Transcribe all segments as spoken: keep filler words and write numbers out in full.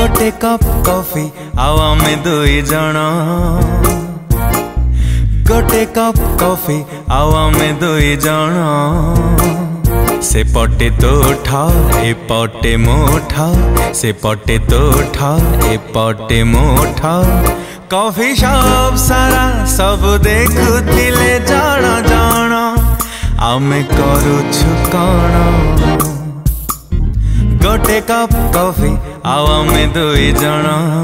गोटे cup coffee आउ आमे दुई जण गोटे कप कॉफी आउ आमे दुई जण से पटे तो उठा ए पटे मुठा से पटे तो उठा ए पटे मुठा कॉफी शॉप सारा सब देखुथिले जाण जाण आमे करूछु कण गोटे कप कॉफी आउ आमे दुई जण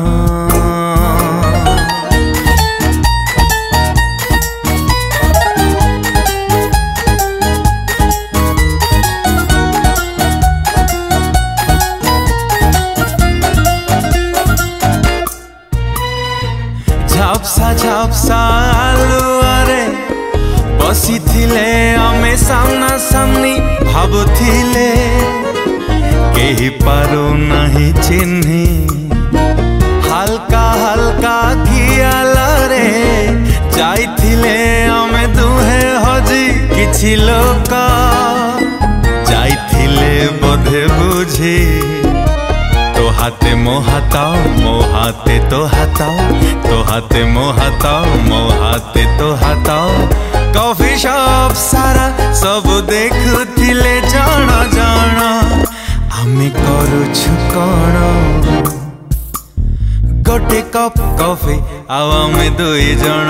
झापसा झापसा आलुआरे बसी थिले आमे सामना सामनी भाबुथिले केही पारु नहीं चिन्ही हल्का हल्का खियालरे जाइथिले आमे दुहे हजी किछि लोक जाइथिले बोधे बुझी तो हाथे मो हाथाओ मो हाथे तो हाथाओ तो हाथे मो हाथाओ मो हाथे तो हाथाओ कॉफी शॉप सारा सब देखुथिले जाण जाण आमे करूछु कण गोटे कप कॉफी आउ आमे दुई जण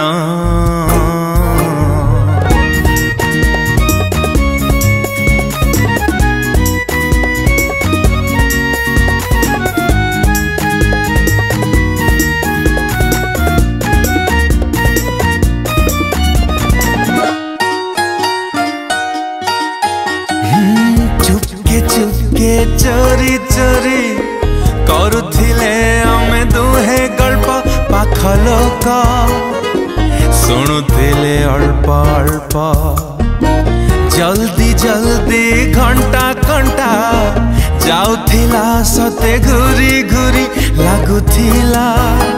चोरी चोरी करुथिले आमे दुहे गल्प पाख लोक शुणुथिले अल्प अल्प जल्दी जल्दी घंटा घंटा जाउथिला सते घुरी घुरी लागुथिला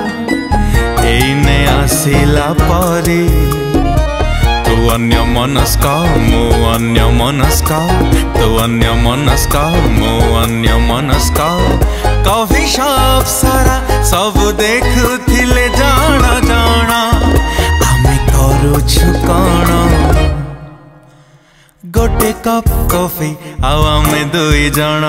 एइने आसिला परी तू अन्य मनस्क मु अन्य मनस्क तू अन्य मनस्क मु अन्य मनस्क कॉफी शॉप सारा सब देखुथिले जाण जाण आमे करूछु कण गोटे कप कॉफी आउ आमे दुई जण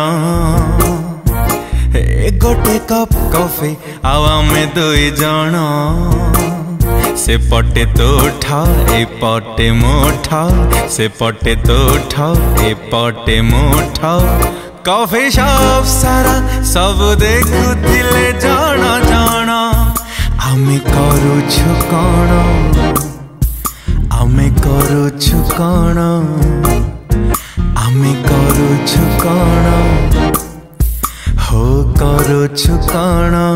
ए गोटे कप कॉफी आउ आमे दुई जण से पटे तो उठा ए पटे मुठा से पटे तो उठा ए पटे मुठा कॉफी शॉप सारा सब देखुथिले जाण जाण आमे करूछु कण आमे करूछु कण आमे करूछु कण हो करूछु कण।